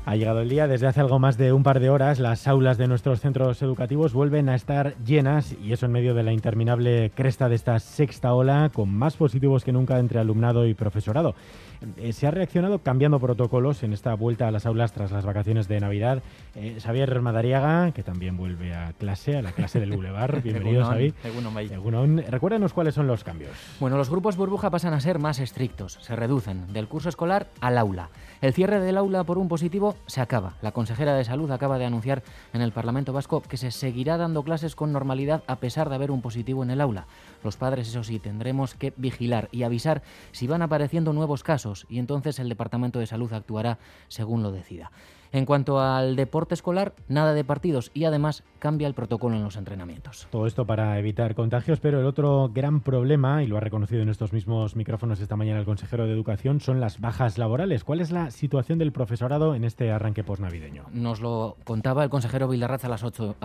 Ha llegado el día. Desde hace algo más de un par de horas, las aulas de nuestros centros educativos vuelven a estar llenas, y eso en medio de la interminable cresta de esta sexta ola, con más positivos que nunca entre alumnado y profesorado. Se ha reaccionado cambiando protocolos en esta vuelta a las aulas tras las vacaciones de Navidad. Xavier Madariaga, que también vuelve a la clase del Boulevard. Bienvenido, Xavi. Egunon. Recuérdanos cuáles son los cambios. Bueno, los grupos burbuja pasan a ser más estrictos, se reducen del curso escolar al aula. El cierre del aula por un positivo se acaba. La consejera de Salud acaba de anunciar en el Parlamento Vasco que se seguirá dando clases con normalidad a pesar de haber un positivo en el aula. Los padres, eso sí, tendremos que vigilar y avisar si van apareciendo nuevos casos, y entonces el Departamento de Salud actuará según lo decida. En cuanto al deporte escolar, nada de partidos y además cambia el protocolo en los entrenamientos. Todo esto para evitar contagios, pero el otro gran problema, y lo ha reconocido en estos mismos micrófonos esta mañana el consejero de Educación, son las bajas laborales. ¿Cuál es la situación del profesorado en este arranque posnavideño? Nos lo contaba el consejero Bildarratz a las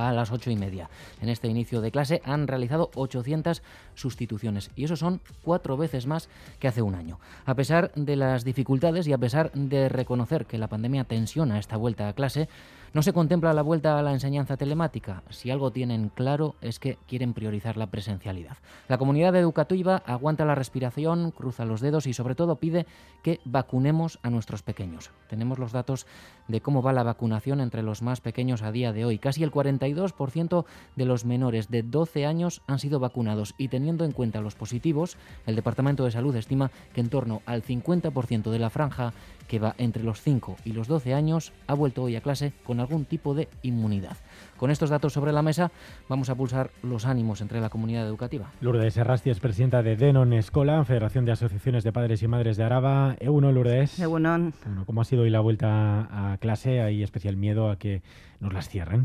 8:30. En este inicio de clase han realizado 800 sustituciones, y eso son 4 veces más que hace un año. A pesar de las dificultades y a pesar de reconocer que la pandemia tensiona esta vuelta a clase, no se contempla la vuelta a la enseñanza telemática. Si algo tienen claro es que quieren priorizar la presencialidad. La comunidad educativa aguanta la respiración, cruza los dedos y sobre todo pide que vacunemos a nuestros pequeños. Tenemos los datos de cómo va la vacunación entre los más pequeños a día de hoy. Casi el 42% de los menores de 12 años han sido vacunados, y teniendo en cuenta los positivos, el Departamento de Salud estima que en torno al 50% de la franja que va entre los 5 y los 12 años ha vuelto hoy a clase con algún tipo de inmunidad. Con estos datos sobre la mesa, vamos a pulsar los ánimos entre la comunidad educativa. Lourdes Errasti es presidenta de Denon Escola, Federación de Asociaciones de Padres y Madres de Araba. Egunon, Lourdes. Egunon. Bueno, ¿cómo ha sido hoy la vuelta a clase? ¿Hay especial miedo a que nos las cierren?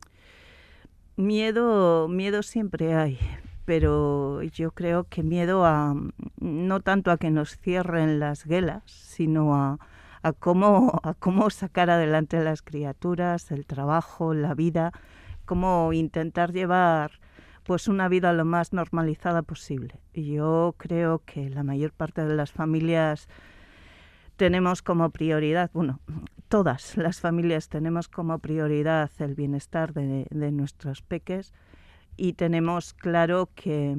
Miedo siempre hay, pero yo creo que miedo no tanto a que nos cierren las guelas, sino a cómo sacar adelante a las criaturas, el trabajo, la vida, cómo intentar llevar pues una vida lo más normalizada posible. Y yo creo que la mayor parte de las familias tenemos como prioridad, todas las familias tenemos como prioridad el bienestar de nuestros peques, y tenemos claro que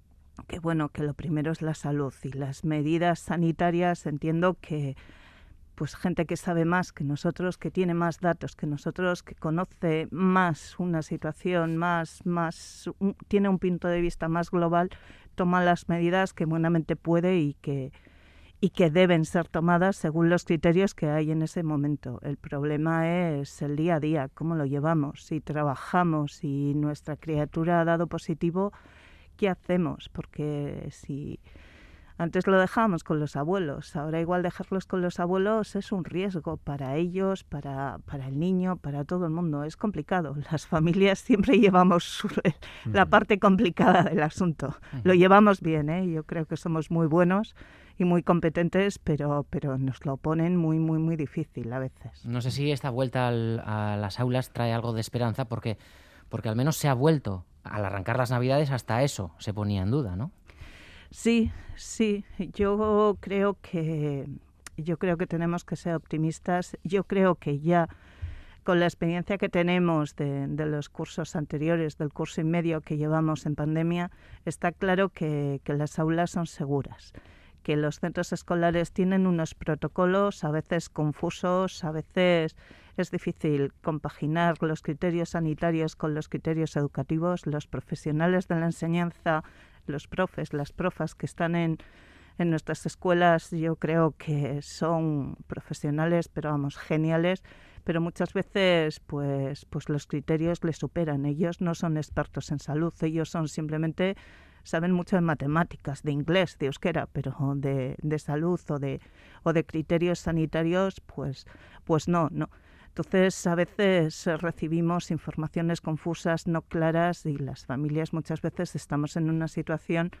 lo primero es la salud, y las medidas sanitarias, entiendo que pues gente que sabe más que nosotros, que tiene más datos que nosotros, que conoce más una situación, tiene un punto de vista más global, toma las medidas que buenamente puede y que deben ser tomadas según los criterios que hay en ese momento. El problema es el día a día, cómo lo llevamos. Si trabajamos, si nuestra criatura ha dado positivo, ¿qué hacemos? Porque si antes lo dejábamos con los abuelos, ahora igual dejarlos con los abuelos es un riesgo para ellos, para el niño, para todo el mundo. Es complicado. Las familias siempre llevamos la parte complicada del asunto. Lo llevamos bien, ¿eh? Yo creo que somos muy buenos y muy competentes, pero nos lo ponen muy, muy, muy difícil a veces. No sé si esta vuelta a las aulas trae algo de esperanza, porque al menos se ha vuelto. Al arrancar las Navidades hasta eso se ponía en duda, ¿no? Sí. Yo creo que tenemos que ser optimistas. Yo creo que ya con la experiencia que tenemos de los cursos anteriores, del curso y medio que llevamos en pandemia, está claro que las aulas son seguras, que los centros escolares tienen unos protocolos a veces confusos, a veces es difícil compaginar los criterios sanitarios con los criterios educativos. Los profesionales de la enseñanza, los profes, las profas que están en nuestras escuelas, yo creo que son profesionales, pero geniales, pero muchas veces pues los criterios les superan. Ellos no son expertos en salud, ellos son simplemente, saben mucho de matemáticas, de inglés, de euskera, pero de salud o de criterios sanitarios, pues no. Entonces, a veces recibimos informaciones confusas, no claras, y las familias muchas veces estamos en una situación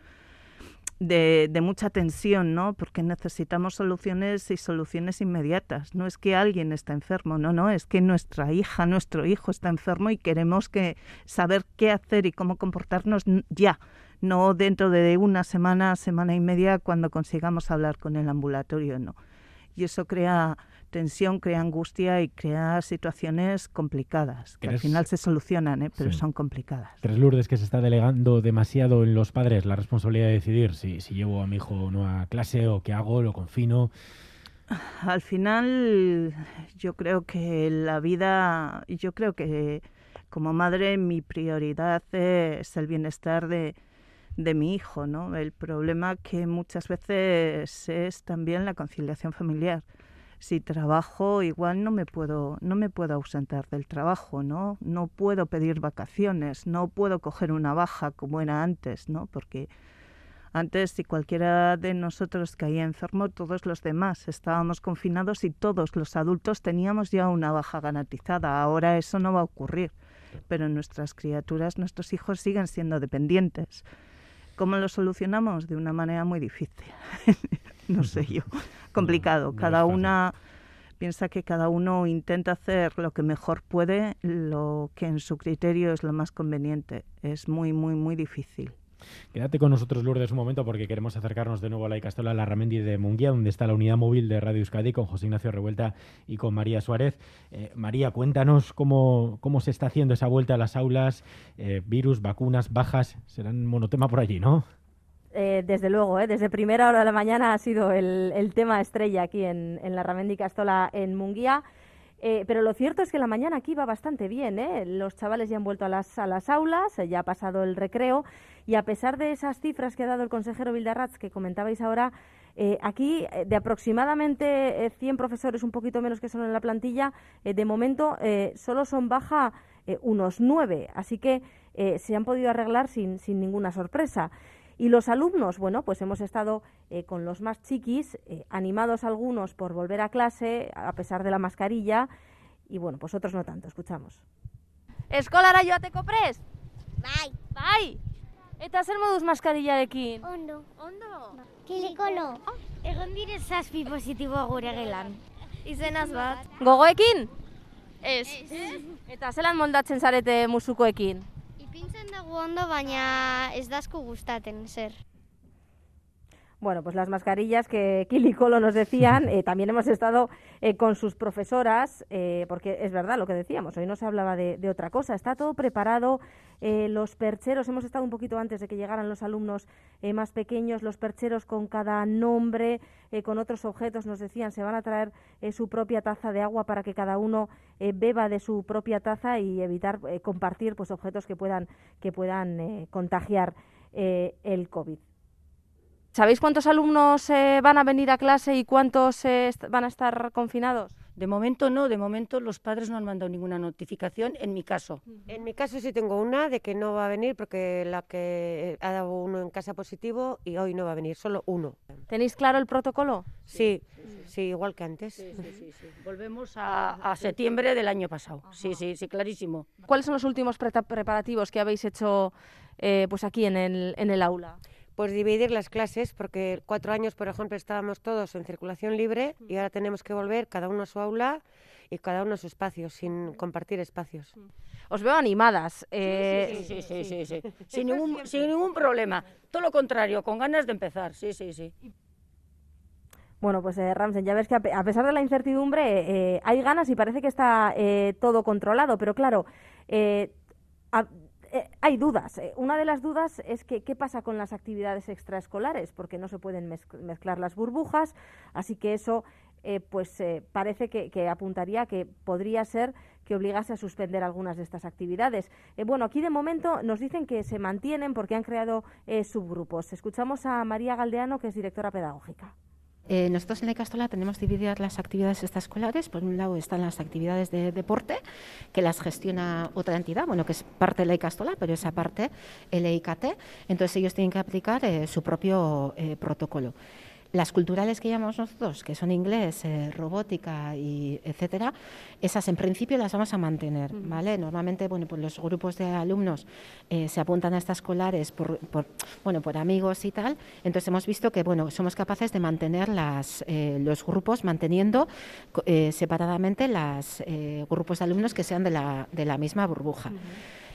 de mucha tensión, ¿no? Porque necesitamos soluciones inmediatas. No es que alguien está enfermo, no, es que nuestra hija, nuestro hijo está enfermo y queremos saber qué hacer y cómo comportarnos ya, no dentro de una semana y media cuando consigamos hablar con el ambulatorio, no. y eso crea tensión, crea angustia y crea situaciones complicadas, que al final se solucionan, pero son complicadas. ¿Crees, Lourdes, que se está delegando demasiado en los padres la responsabilidad de decidir si llevo a mi hijo o no a clase, o qué hago, lo confino? Al final, yo creo que como madre mi prioridad es el bienestar de mi hijo, ¿no? El problema que muchas veces es también la conciliación familiar. Si trabajo, igual no me puedo ausentar del trabajo, ¿no? No puedo pedir vacaciones, no puedo coger una baja como era antes, ¿no? Porque antes, si cualquiera de nosotros caía enfermo, todos los demás estábamos confinados y todos los adultos teníamos ya una baja garantizada. Ahora eso no va a ocurrir, pero nuestras criaturas, nuestros hijos siguen siendo dependientes. ¿Cómo lo solucionamos? De una manera muy difícil. No sé yo. Complicado. Cada una piensa que cada uno intenta hacer lo que mejor puede, lo que en su criterio es lo más conveniente. Es muy, muy, muy difícil. Quédate con nosotros, Lourdes, un momento, porque queremos acercarnos de nuevo a la Ikastola Larramendi de Munguía, donde está la unidad móvil de Radio Euskadi, con José Ignacio Revuelta y con María Suárez. María, cuéntanos cómo se está haciendo esa vuelta a las aulas. Virus, vacunas, bajas, serán monotema por allí, ¿no? Desde luego, desde primera hora de la mañana ha sido el tema estrella aquí en Larramendi Ikastola en Munguía. Pero lo cierto es que la mañana aquí va bastante bien, Los chavales ya han vuelto a las aulas, ya ha pasado el recreo, y a pesar de esas cifras que ha dado el consejero Bildarratz, que comentabais ahora, aquí de aproximadamente 100 profesores, un poquito menos que son en la plantilla, de momento solo son baja unos 9, así que se han podido arreglar sin ninguna sorpresa. Y los alumnos, bueno, pues hemos estado con los más chiquis, animados algunos por volver a clase, a pesar de la mascarilla, y bueno, pues otros no tanto. Escuchamos. Eskolara joateko prest? Bai. Bai? Eta zer moduz maskarillarekin? Ondo. Ondo? Kilikolo. Egon dire 7 positibo gure gelan. Izenaz bat. Gogoekin? Ez. Eta zelan moldatzen zarete musukoekin? Ipintzen dugu ondo, baina ez da asko gustaten, zer. Bueno, pues las mascarillas que Kili Colo nos decían, también hemos estado con sus profesoras, porque es verdad lo que decíamos, hoy no se hablaba de otra cosa, está todo preparado, los percheros, hemos estado un poquito antes de que llegaran los alumnos más pequeños, los percheros con cada nombre, con otros objetos, nos decían, se van a traer su propia taza de agua para que cada uno beba de su propia taza y evitar compartir pues objetos que puedan contagiar el COVID. ¿Sabéis cuántos alumnos van a venir a clase y cuántos van a estar confinados? De momento no, de momento los padres no han mandado ninguna notificación, en mi caso. En mi caso sí tengo una de que no va a venir porque la que ha dado uno en casa positivo y hoy no va a venir, solo uno. ¿Tenéis claro el protocolo? Sí, igual que antes. Sí. Volvemos a septiembre del año pasado. Ajá. Sí, clarísimo. ¿Cuáles son los últimos preparativos que habéis hecho pues aquí en el aula? Pues dividir las clases, porque 4 años, por ejemplo, estábamos todos en circulación libre y ahora tenemos que volver cada uno a su aula y cada uno a su espacio, sin compartir espacios. Os veo animadas. Sí. Sin ningún problema. Todo lo contrario, con ganas de empezar. Sí. Bueno, pues Ramsen, ya ves que a pesar de la incertidumbre hay ganas y parece que está todo controlado, pero claro, hay dudas. Una de las dudas es que qué pasa con las actividades extraescolares, porque no se pueden mezclar las burbujas, así que eso parece que apuntaría que podría ser que obligase a suspender algunas de estas actividades. Bueno, aquí de momento nos dicen que se mantienen porque han creado subgrupos. Escuchamos a María Galdeano, que es directora pedagógica. Nosotros en la Ikastola tenemos divididas las actividades extraescolares. Por un lado están las actividades de deporte, que las gestiona otra entidad, que es parte de la Ikastola, pero esa parte, el EIKT. Entonces ellos tienen que aplicar su propio protocolo. Las culturales que llamamos nosotros, que son inglés, robótica y etcétera, esas en principio las vamos a mantener, ¿vale? Normalmente, pues los grupos de alumnos se apuntan a extraescolares por amigos y tal. Entonces hemos visto que, somos capaces de mantener los grupos, manteniendo separadamente los grupos de alumnos que sean de la misma burbuja.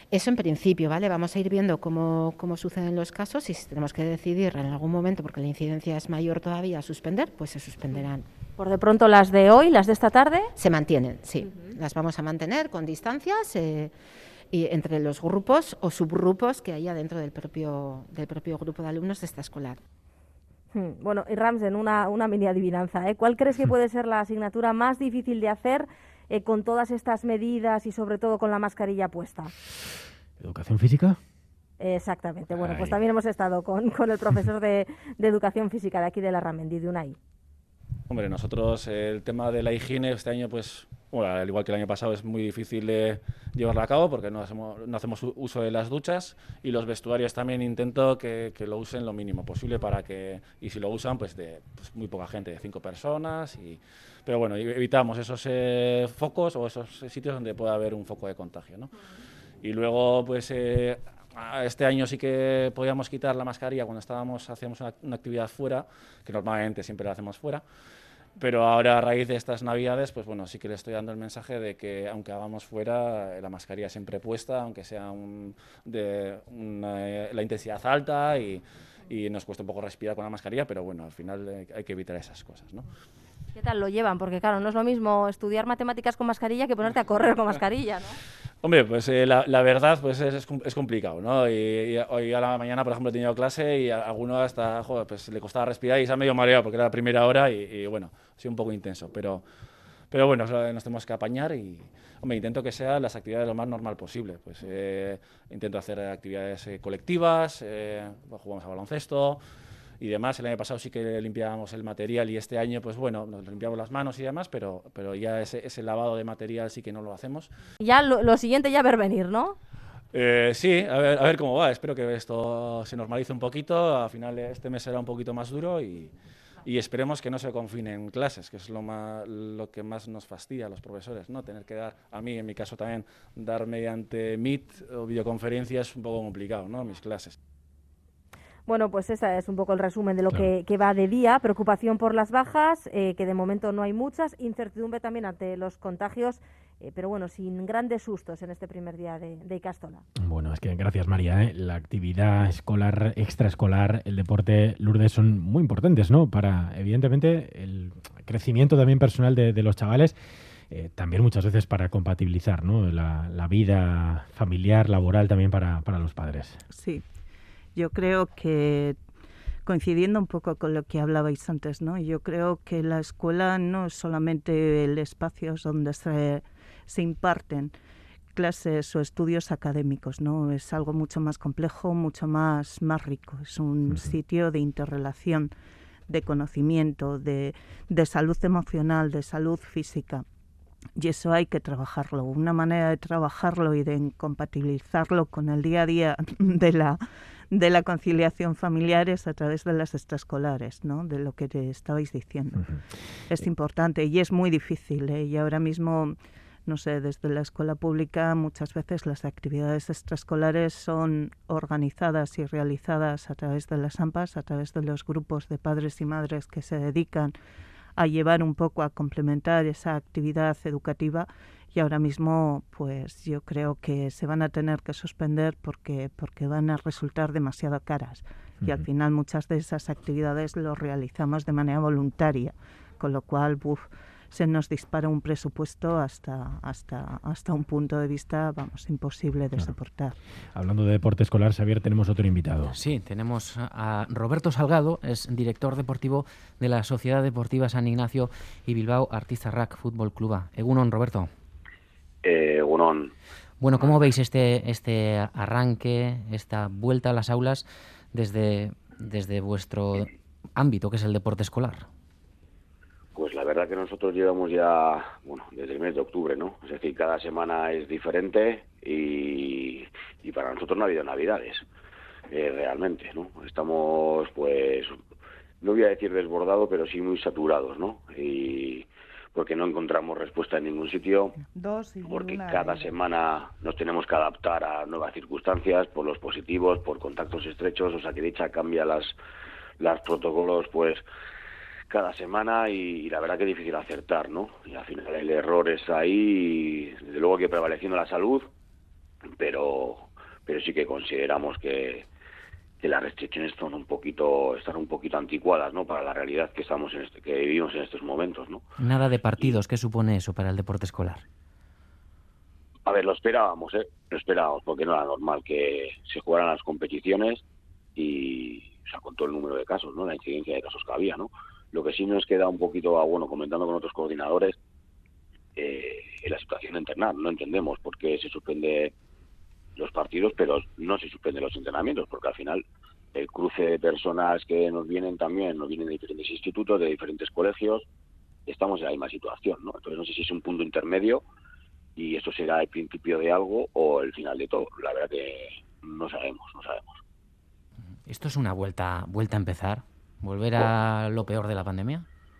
Eso en principio, ¿vale? Vamos a ir viendo cómo suceden los casos y si tenemos que decidir en algún momento, porque la incidencia es mayor todavía, suspender, pues se suspenderán. Por de pronto las de hoy, las de esta tarde. Se mantienen, sí. Las vamos a mantener con distancias y entre los grupos o subgrupos que haya dentro del propio grupo de alumnos de esta escolar. Bueno, y Ramsen, una mini adivinanza, ¿eh? ¿Cuál crees que puede ser la asignatura más difícil de hacer con todas estas medidas y sobre todo con la mascarilla puesta? ¿Educación física? Exactamente. Bueno, pues también hemos estado con el profesor de Educación Física de aquí de Larramendi, de Unai. Hombre, nosotros el tema de la higiene este año, pues, bueno, al igual que el año pasado, es muy difícil de llevarla a cabo porque no hacemos uso de las duchas, y los vestuarios también intento que lo usen lo mínimo posible para que, y si lo usan, pues muy poca gente, de 5 personas, pero bueno, evitamos esos focos o esos sitios donde pueda haber un foco de contagio, ¿no? Y luego, pues, este año sí que podíamos quitar la mascarilla cuando hacíamos una actividad fuera, que normalmente siempre la hacemos fuera, pero ahora a raíz de estas navidades, pues bueno, sí que le estoy dando el mensaje de que aunque hagamos fuera, la mascarilla siempre puesta, aunque sea la intensidad alta y nos cuesta un poco respirar con la mascarilla, pero bueno, al final hay que evitar esas cosas, ¿no? ¿Qué tal lo llevan? Porque claro, no es lo mismo estudiar matemáticas con mascarilla que ponerte a correr con mascarilla, ¿no? Hombre, pues la verdad pues es complicado, ¿no? Y hoy a la mañana, por ejemplo, he tenido clase y a alguno hasta, pues le costaba respirar y se ha medio mareado porque era la primera hora y bueno, ha sido un poco intenso, pero bueno, nos tenemos que apañar y, hombre, intento que sean las actividades lo más normal posible. Pues intento hacer actividades colectivas, jugamos a baloncesto y demás. El año pasado sí que limpiábamos el material y este año, pues bueno, nos limpiamos las manos y demás, pero ya ese lavado de material sí que no lo hacemos. Ya lo siguiente ya ver venir, ¿no? Sí, a ver cómo va. Espero que esto se normalice un poquito. Al final este mes será un poquito más duro y esperemos que no se confinen clases, que es lo que más nos fastidia a los profesores, ¿no? Tener que dar, a mí en mi caso también, dar mediante Meet o videoconferencia es un poco complicado, ¿no? Mis clases. Bueno, pues ese es un poco el resumen de lo que va de día. Preocupación por las bajas, que de momento no hay muchas. Incertidumbre también ante los contagios, pero bueno, sin grandes sustos en este primer día de Ikastola. Bueno, es que gracias, María. La actividad escolar, extraescolar, el deporte, Lourdes, son muy importantes, ¿no? Para, evidentemente, el crecimiento también personal de los chavales. También muchas veces para compatibilizar, ¿no? La vida familiar, laboral también para los padres. Sí. Yo creo que, coincidiendo un poco con lo que hablabais antes, ¿no? Yo creo que la escuela no es solamente el espacio donde se imparten clases o estudios académicos, ¿no? Es algo mucho más complejo, mucho más rico. Es un sitio de interrelación, de conocimiento, de salud emocional, de salud física. Y eso hay que trabajarlo. Una manera de trabajarlo y de compatibilizarlo con el día a día de la conciliación familiar es a través de las extraescolares, ¿no? De lo que te estabais diciendo. Es importante y es muy difícil, ¿eh? Y ahora mismo, no sé, desde la escuela pública muchas veces las actividades extraescolares son organizadas y realizadas a través de las AMPAs, a través de los grupos de padres y madres que se dedican a llevar un poco, a complementar esa actividad educativa, y ahora mismo pues yo creo que se van a tener que suspender porque van a resultar demasiado caras y al final muchas de esas actividades lo realizamos de manera voluntaria, con lo cual se nos dispara un presupuesto hasta un punto de vista, imposible de soportar. Hablando de deporte escolar, Xavier, tenemos otro invitado. Sí, tenemos a Roberto Salgado, es director deportivo de la Sociedad Deportiva San Ignacio y Bilbao Artizarrak Fútbol Cluba. Egunon, Roberto. Egunon. Bueno, ¿cómo veis este arranque, esta vuelta a las aulas desde vuestro ámbito, que es el deporte escolar? Pues la verdad que nosotros llevamos ya, desde el mes de octubre, ¿no? Es decir, cada semana es diferente y para nosotros no ha habido navidades, realmente, ¿no? Estamos, pues, no voy a decir desbordados, pero sí muy saturados, ¿no? Y porque no encontramos respuesta en ningún sitio, porque cada semana nos tenemos que adaptar a nuevas circunstancias, por los positivos, por contactos estrechos, o sea que dicha cambia los protocolos, pues, cada semana y la verdad que es difícil acertar, ¿no? Y al final el error es ahí y desde luego que prevaleciendo la salud pero sí que consideramos que las restricciones están un poquito anticuadas, ¿no? Para la realidad que vivimos en estos momentos, ¿no? Nada de partidos, ¿qué supone eso para el deporte escolar? A ver, lo esperábamos, porque no era normal que se jugaran las competiciones y, o sea, con todo el número de casos, ¿no? La incidencia de casos que había, ¿no? Lo que sí nos queda un poquito, comentando con otros coordinadores, la situación interna. No entendemos por qué se suspende los partidos, pero no se suspenden los entrenamientos, porque al final el cruce de personas que nos vienen de diferentes institutos, de diferentes colegios, estamos en la misma situación, ¿no? Entonces no sé si es un punto intermedio y esto será el principio de algo o el final de todo. La verdad que no sabemos. ¿Esto es una vuelta a empezar? ¿Volver a lo peor de la pandemia?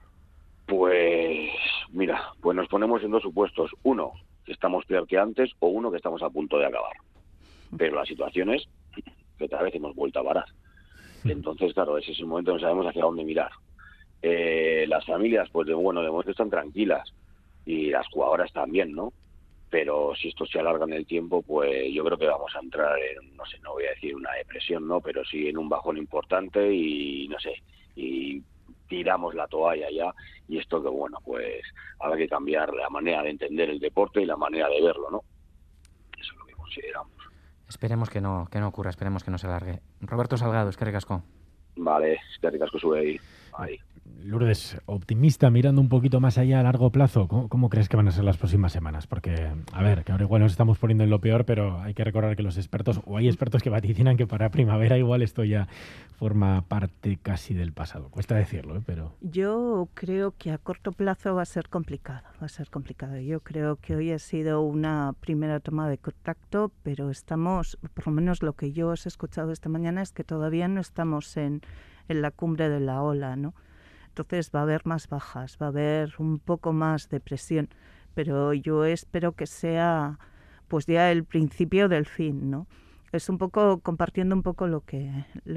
Pues mira, pues nos ponemos en dos supuestos. Uno, que estamos peor que antes, o uno, que estamos a punto de acabar. Pero la situación es que otra vez hemos vuelto a parar. Entonces, claro, ese es el momento, no sabemos hacia dónde mirar. Las familias, pues de momento están tranquilas, y las jugadoras también, ¿no? Pero si esto se alarga en el tiempo, pues yo creo que vamos a entrar en, no sé, no voy a decir una depresión, ¿no? Pero sí en un bajón importante y, no sé, y tiramos la toalla ya, y esto que pues habrá que cambiar la manera de entender el deporte y la manera de verlo, ¿no? Eso es lo que consideramos. Esperemos que no ocurra, esperemos que no se alargue. Roberto Salgado, eskerrik asko. Vale, eskerrik asko zuei. Ahí. Lourdes, optimista, mirando un poquito más allá a largo plazo, ¿cómo crees que van a ser las próximas semanas? Porque, a ver, que ahora igual nos estamos poniendo en lo peor, pero hay que recordar que los expertos, o hay expertos que vaticinan que para primavera igual esto ya forma parte casi del pasado. Cuesta decirlo, pero... Yo creo que a corto plazo va a ser complicado. Yo creo que hoy ha sido una primera toma de contacto, pero estamos, por lo menos lo que yo os he escuchado esta mañana, es que todavía no estamos en la cumbre de la ola, ¿no? Entonces va a haber más bajas, va a haber un poco más de presión, pero yo espero que sea pues ya el principio del fin, ¿no? Es un poco compartiendo un poco lo que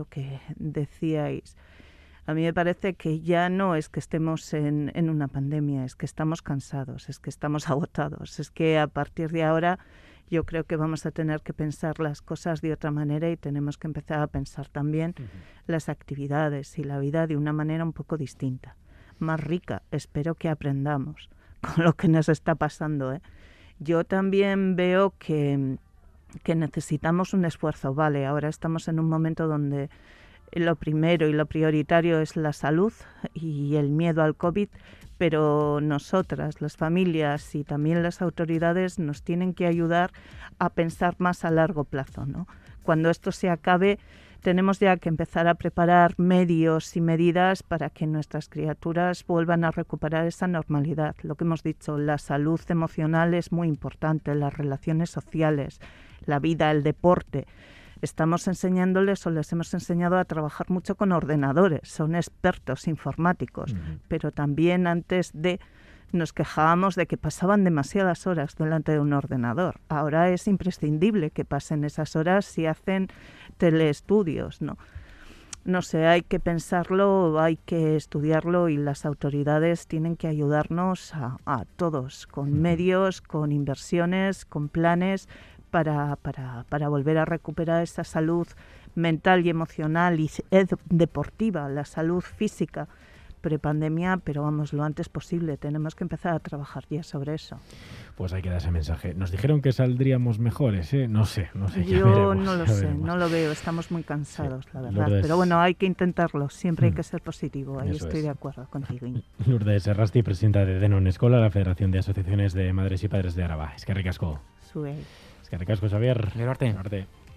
decíais. A mí me parece que ya no es que estemos en una pandemia, es que estamos cansados, es que estamos agotados, es que a partir de ahora yo creo que vamos a tener que pensar las cosas de otra manera y tenemos que empezar a pensar también las actividades y la vida de una manera un poco distinta, más rica. Espero que aprendamos con lo que nos está pasando, ¿eh? Yo también veo que necesitamos un esfuerzo. Vale, ahora estamos en un momento donde lo primero y lo prioritario es la salud y el miedo al COVID, pero nosotras, las familias y también las autoridades nos tienen que ayudar a pensar más a largo plazo, ¿no? Cuando esto se acabe, tenemos ya que empezar a preparar medios y medidas para que nuestras criaturas vuelvan a recuperar esa normalidad. Lo que hemos dicho, la salud emocional es muy importante, las relaciones sociales, la vida, el deporte. Estamos enseñándoles o les hemos enseñado a trabajar mucho con ordenadores, son expertos informáticos, pero también antes nos quejábamos de que pasaban demasiadas horas delante de un ordenador. Ahora es imprescindible que pasen esas horas si hacen teleestudios, ¿no? No sé, hay que pensarlo, hay que estudiarlo y las autoridades tienen que ayudarnos a todos, con medios, con inversiones, con planes, para volver a recuperar esa salud mental y emocional y deportiva, la salud física prepandemia, pero vamos, lo antes posible. Tenemos que empezar a trabajar ya sobre eso. Pues hay que dar ese mensaje. Nos dijeron que saldríamos mejores, ¿eh? No sé. Yo veremos, no lo sé, no lo veo. Estamos muy cansados, la verdad. Lourdes... Pero bueno, hay que intentarlo. Siempre hay que ser positivo. Ahí estoy de acuerdo contigo. Lourdes Errasti, presidenta de Denon Escola, la Federación de Asociaciones de Madres y Padres de Araba. Eskerrik asko. Zuei. Eskerrik asko, Xavier. Gero arte.